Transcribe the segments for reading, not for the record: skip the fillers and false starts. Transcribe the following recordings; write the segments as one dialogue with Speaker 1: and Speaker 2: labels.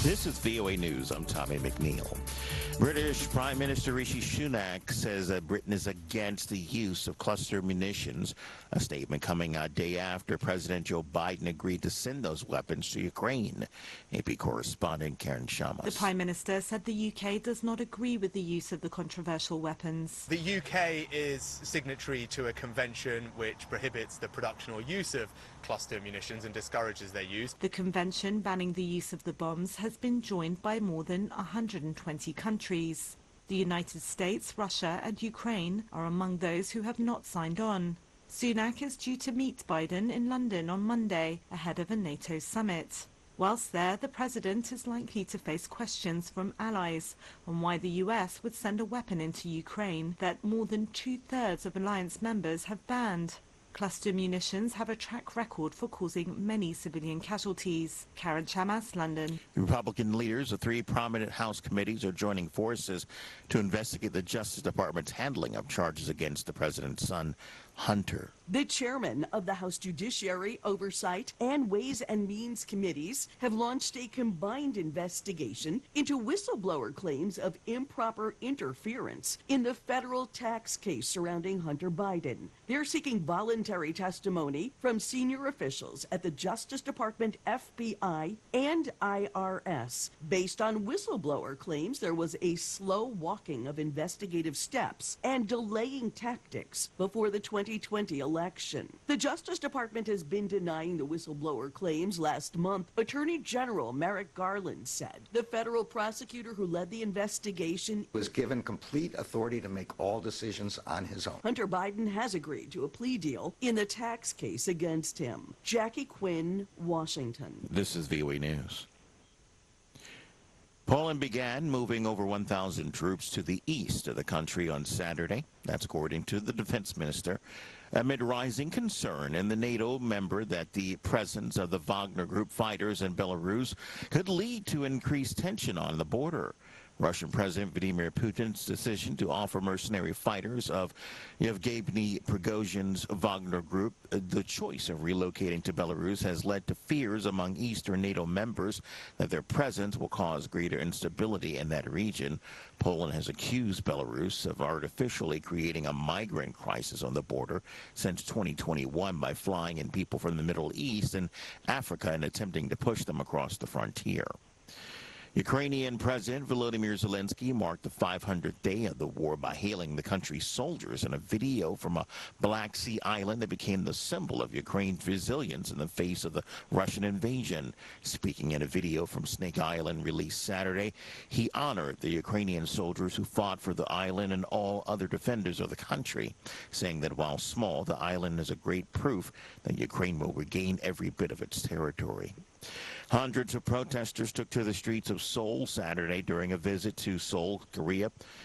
Speaker 1: This is VOA News. I'm Tommy McNeil. British Prime Minister Rishi Sunak says that Britain is against the use of cluster munitions, a statement coming a day after President Joe Biden agreed to send those weapons to Ukraine. AP correspondent Karen Shamas.
Speaker 2: The Prime Minister said the UK does not agree with the use of the controversial weapons.
Speaker 3: The UK is signatory to a convention which prohibits the production or use of cluster munitions and discourages their use.
Speaker 2: The convention banning the use of the bombs has been joined by more than 120 countries. The United States, Russia and Ukraine are among those who have not signed on. Sunak is due to meet Biden in London on Monday ahead of a NATO summit. Whilst there, the president is likely to face questions from allies on why the US would send a weapon into Ukraine that more than two-thirds of alliance members have banned. Cluster munitions have a track record for causing many civilian casualties. Karen Shamas, London.
Speaker 1: Republican leaders of three prominent House committees are joining forces to investigate the Justice Department's handling of charges against the president's son, Hunter.
Speaker 4: The chairman of the House Judiciary, Oversight, and Ways and Means Committees have launched a combined investigation into whistleblower claims of improper interference in the federal tax case surrounding Hunter Biden. They're seeking voluntary testimony from senior officials at the Justice Department, FBI, and IRS. Based on whistleblower claims, there was a slow walking of investigative steps and delaying tactics before the 2020 election. The Justice Department has been denying the whistleblower claims. Last month, Attorney General Merrick Garland said the federal prosecutor who led the investigation
Speaker 5: was given complete authority to make all decisions on his own.
Speaker 4: Hunter Biden has agreed to a plea deal in the tax case against him. Jackie Quinn, Washington.
Speaker 1: This is VOA News. Poland began moving over 1,000 troops to the east of the country on Saturday. That's according to the defense minister, amid rising concern in the NATO member that the presence of the Wagner Group fighters in Belarus could lead to increased tension on the border. Russian President Vladimir Putin's decision to offer mercenary fighters of Yevgeny Prigozhin's Wagner Group the choice of relocating to Belarus has led to fears among Eastern NATO members that their presence will cause greater instability in that region. Poland has accused Belarus of artificially creating a migrant crisis on the border since 2021 by flying in people from the Middle East and Africa and attempting to push them across the frontier. Ukrainian President Volodymyr Zelensky marked the 500th day of the war by hailing the country's soldiers in a video from a Black Sea island that became the symbol of Ukraine's resilience in the face of the Russian invasion. Speaking in a video from Snake Island released Saturday, he honored the Ukrainian soldiers who fought for the island and all other defenders of the country, saying that while small, the island is a great proof that Ukraine will regain every bit of its territory. Hundreds of protesters took to the streets of Seoul Saturday during a visit to South Korea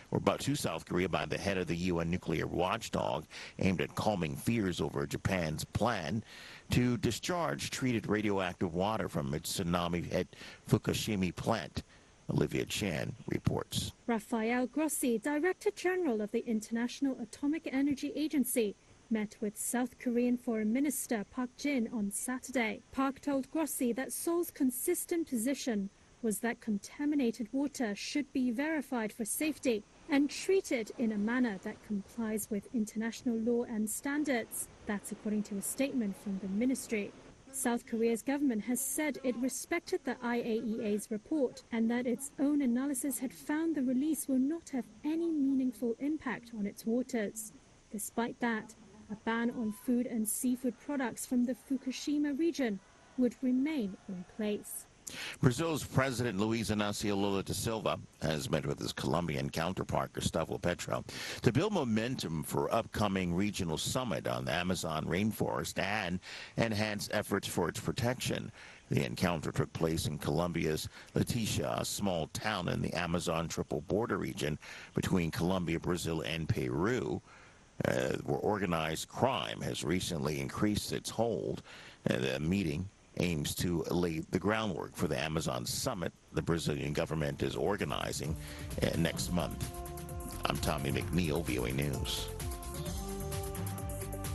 Speaker 1: by the head of the UN nuclear watchdog, aimed at calming fears over Japan's plan to discharge treated radioactive water from its tsunami-hit Fukushima plant. Olivia Chan reports.
Speaker 6: Rafael Grossi, Director General of the International Atomic Energy Agency, met with South Korean Foreign Minister Park Jin on Saturday. Park told Grossi that Seoul's consistent position was that contaminated water should be verified for safety and treated in a manner that complies with international law and standards. That's according to a statement from the ministry. South Korea's government has said it respected the IAEA's report and that its own analysis had found the release will not have any meaningful impact on its waters. Despite that, a ban on food and seafood products from the Fukushima region would remain in place.
Speaker 1: Brazil's President Luiz Inácio Lula da Silva has met with his Colombian counterpart Gustavo Petro to build momentum for upcoming regional summit on the Amazon rainforest and enhance efforts for its protection. The encounter took place in Colombia's Leticia, a small town in the Amazon triple border region between Colombia, Brazil, and Peru, where organized crime has recently increased its hold. The meeting aims to lay the groundwork for the Amazon Summit the Brazilian government is organizing next month. I'm Tommy McNeil, VOA News.